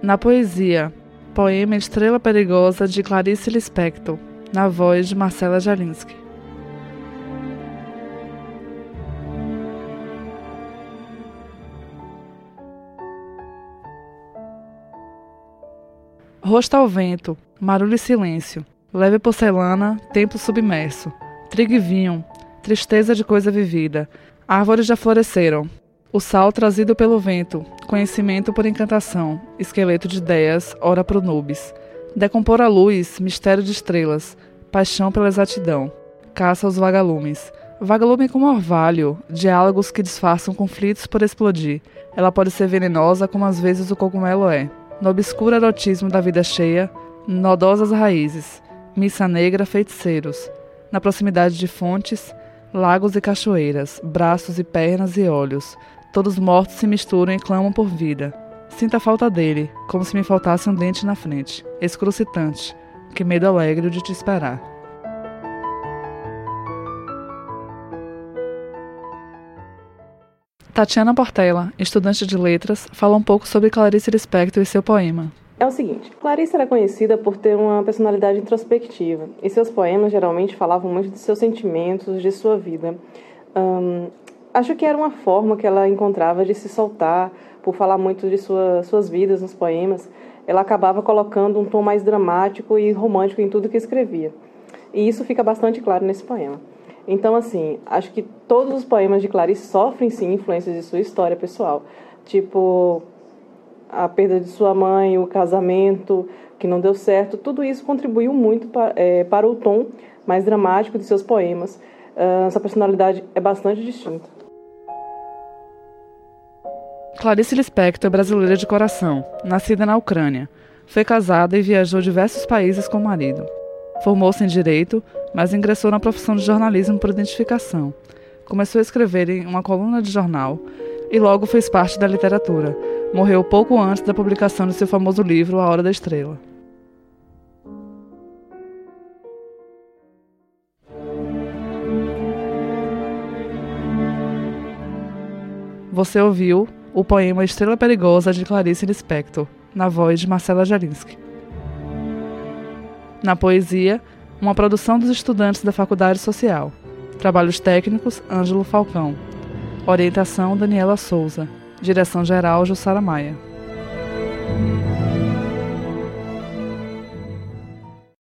Na poesia, poema Estrela Perigosa, de Clarice Lispector, na voz de Marcela Jalinski. Rosto ao vento, marulho e silêncio, leve porcelana, templo submerso, trigo e vinho, tristeza de coisa vivida, árvores já floresceram, o sal trazido pelo vento, conhecimento por encantação, esqueleto de ideias, ora pro nubes, decompor a luz, mistério de estrelas, paixão pela exatidão, caça aos vagalumes, vagalume como orvalho, diálogos que disfarçam conflitos por explodir, ela pode ser venenosa como às vezes o cogumelo é. No obscuro erotismo da vida cheia, nodosas raízes, missa negra, feiticeiros, na proximidade de fontes, lagos e cachoeiras, braços e pernas e olhos, todos mortos se misturam e clamam por vida. Sinta a falta dele, como se me faltasse um dente na frente, excrucitante, que medo alegre de te esperar. Tatiana Portela, estudante de letras, fala um pouco sobre Clarice Lispector e seu poema. É o seguinte, Clarice era conhecida por ter uma personalidade introspectiva, e seus poemas geralmente falavam muito de seus sentimentos, de sua vida. Acho que era uma forma que ela encontrava de se soltar, por falar muito de suas vidas nos poemas. Ela acabava colocando um tom mais dramático e romântico em tudo que escrevia. E isso fica bastante claro nesse poema. Então, assim, acho que todos os poemas de Clarice sofrem, sim, influências de sua história pessoal. Tipo, a perda de sua mãe, o casamento que não deu certo. Tudo isso contribuiu muito para o tom mais dramático de seus poemas. Sua personalidade é bastante distinta. Clarice Lispector é brasileira de coração, nascida na Ucrânia. Foi casada e viajou diversos países com o marido. Formou-se em Direito, mas ingressou na profissão de jornalismo por identificação. Começou a escrever em uma coluna de jornal e logo fez parte da literatura. Morreu pouco antes da publicação de seu famoso livro A Hora da Estrela. Você ouviu o poema Estrela Perigosa, de Clarice Lispector, na voz de Marcela Jalinski. Na poesia, uma produção dos estudantes da Faculdade Social. Trabalhos técnicos, Ângelo Falcão. Orientação, Daniela Souza. Direção-geral, Jussara Maia.